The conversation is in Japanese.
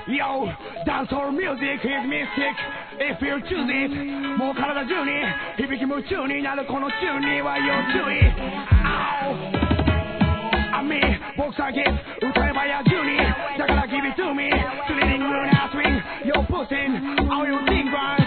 Yo, dancehall music is mystic If you choose it もう体中に響き夢中になるこのチューンには要注意 I mean ボクサーキッズ歌えば野獣にだから give it to me Thrilling lunar swing You're pushing all you think right